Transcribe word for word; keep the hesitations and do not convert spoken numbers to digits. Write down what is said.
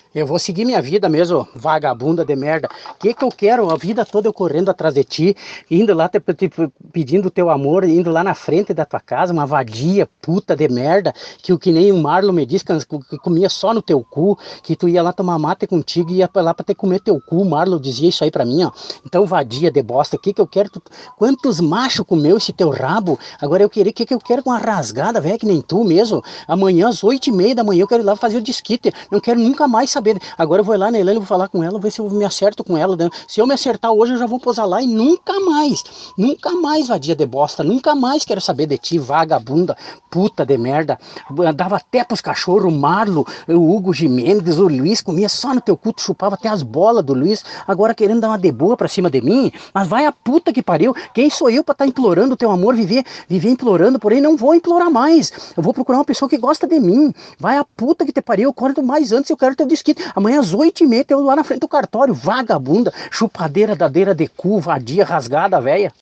Eu vou seguir minha vida mesmo, vagabunda de merda. O que que eu quero? A vida toda eu correndo atrás de ti, indo lá te, te, pedindo teu amor, indo lá na frente da tua casa, uma vadia puta de merda, que o que nem o Marlon me disse, que, que comia só no teu cu, que tu ia lá tomar mate contigo e ia lá pra ter que comer teu cu. O Marlon dizia isso aí pra mim, ó. Então, vadia de bosta, o que que eu quero? Tu, quantos machos comeu esse teu rabo? Agora eu queria, o que que eu quero com uma rasgada, velho, que nem tu mesmo? Amanhã, às oito e meia da manhã, eu quero ir lá fazer o desquite. Não quero nunca mais saber. Agora eu vou lá na Elaine, vou falar com ela, ver se eu me acerto com ela. Né? Se eu me acertar hoje, eu já vou posar lá e nunca mais, nunca mais, vadia de bosta, nunca mais quero saber de ti, vagabunda, puta de merda. Dava até pros cachorros, o Marlo, o Hugo Jimenez, o Luiz, comia só no teu cu, tu chupava até as bolas do Luiz, agora querendo dar uma de boa pra cima de mim, mas vai a puta que pariu, quem sou eu pra estar tá implorando o teu amor, viver, viver implorando, porém não vou implorar mais, eu vou procurar uma pessoa que gosta de mim, vai a puta que te pariu, eu acordo mais antes, eu quero teu desquite, amanhã às oito e meia, eu lá na frente do cartório, vagabunda, chupadeira, dadeira de cu, vadia, rasgada, velha.